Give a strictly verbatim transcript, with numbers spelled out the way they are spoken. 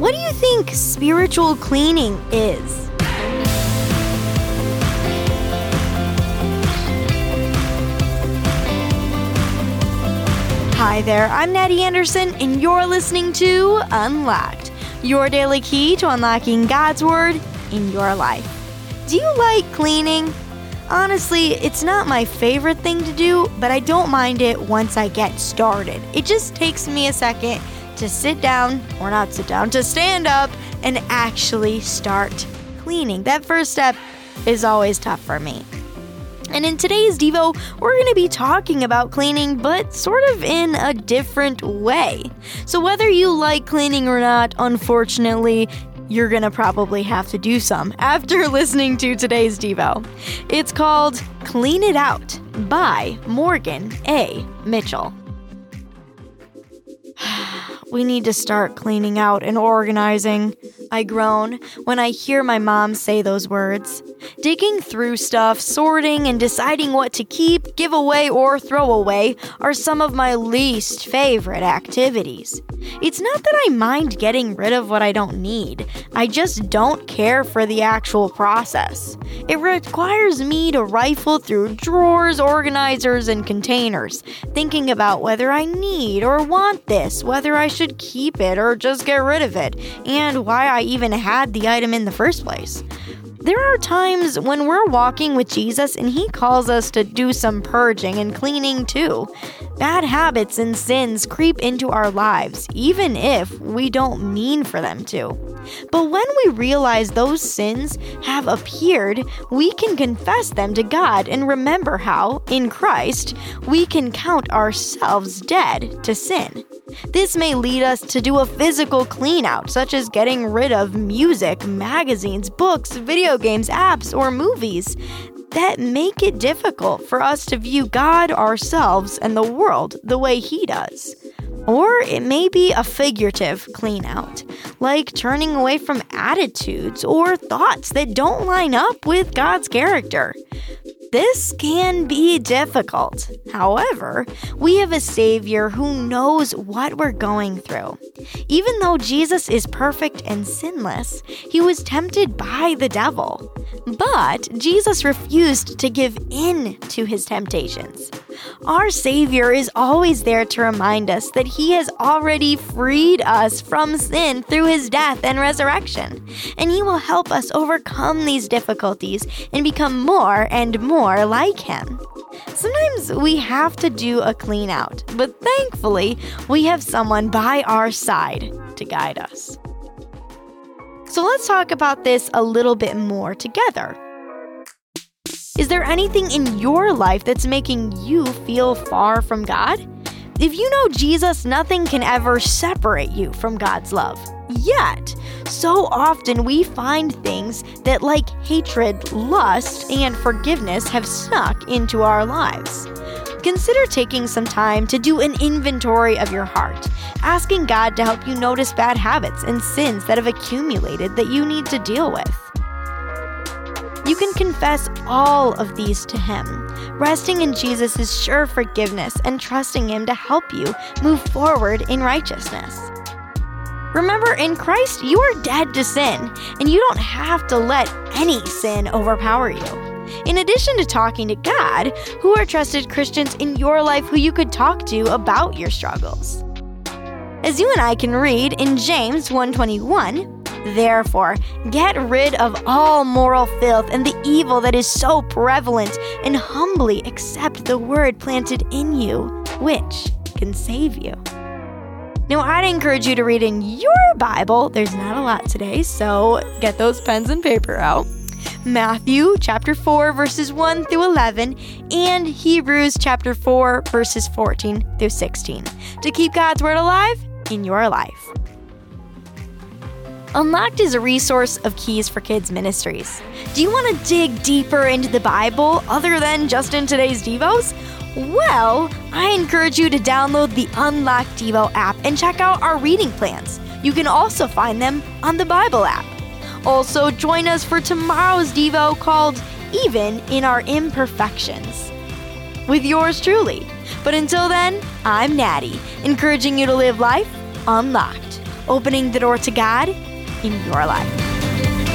What do you think spiritual cleaning is? Hi there, I'm Natty Anderson, and you're listening to Unlocked, your daily key to unlocking God's Word in your life. Do you like cleaning? Honestly, it's not my favorite thing to do, but I don't mind it once I get started. It just takes me a second to sit down, or not sit down, to stand up and actually start cleaning. That first step is always tough for me. And in today's Devo, we're going to be talking about cleaning, but sort of in a different way. So whether you like cleaning or not, unfortunately, you're going to probably have to do some after listening to today's Devo. It's called Clean It Out by Morgan A. Mitchell. We need to start cleaning out and organizing. I groan when I hear my mom say those words. Digging through stuff, sorting, and deciding what to keep, give away, or throw away are some of my least favorite activities. It's not that I mind getting rid of what I don't need. I just don't care for the actual process. It requires me to rifle through drawers, organizers, and containers, thinking about whether I need or want this, whether I should keep it or just get rid of it, and why I even had the item in the first place. There are times when we're walking with Jesus and he calls us to do some purging and cleaning too. Bad habits and sins creep into our lives, even if we don't mean for them to. But when we realize those sins have appeared, we can confess them to God and remember how, in Christ, we can count ourselves dead to sin. This may lead us to do a physical clean-out, such as getting rid of music, magazines, books, video games, apps, or movies that make it difficult for us to view God, ourselves, and the world the way He does. Or it may be a figurative clean-out, like turning away from attitudes or thoughts that don't line up with God's character. This can be difficult. However, we have a Savior who knows what we're going through. Even though Jesus is perfect and sinless, he was tempted by the devil. But Jesus refused to give in to his temptations. Our Savior is always there to remind us that he has already freed us from sin through his death and resurrection, and he will help us overcome these difficulties and become more and more like him. Sometimes we have to do a clean out, but thankfully, we have someone by our side to guide us. So let's talk about this a little bit more together. Is there anything in your life that's making you feel far from God? If you know Jesus, nothing can ever separate you from God's love. Yet, so often we find things that, like hatred, lust, and forgiveness, have snuck into our lives. Consider taking some time to do an inventory of your heart, asking God to help you notice bad habits and sins that have accumulated that you need to deal with. You can confess all of these to Him, resting in Jesus' sure forgiveness and trusting Him to help you move forward in righteousness. Remember, in Christ, you are dead to sin, and you don't have to let any sin overpower you. In addition to talking to God, who are trusted Christians in your life who you could talk to about your struggles? As you and I can read in James one twenty-one, therefore, get rid of all moral filth and the evil that is so prevalent, and humbly accept the word planted in you, which can save you. Now, I'd encourage you to read in your Bible. There's not a lot today, so get those pens and paper out. Matthew chapter four, verses one through eleven, and Hebrews chapter four, verses fourteen through sixteen, to keep God's Word alive in your life. Unlocked is a resource of Keys for Kids Ministries. Do you want to dig deeper into the Bible other than just in today's Devos? Well, I encourage you to download the Unlocked Devo app and check out our reading plans. You can also find them on the Bible app. Also, join us for tomorrow's Devo called Even in Our Imperfections, with yours truly. But until then, I'm Natty, encouraging you to live life unlocked. opening the door to God in your life.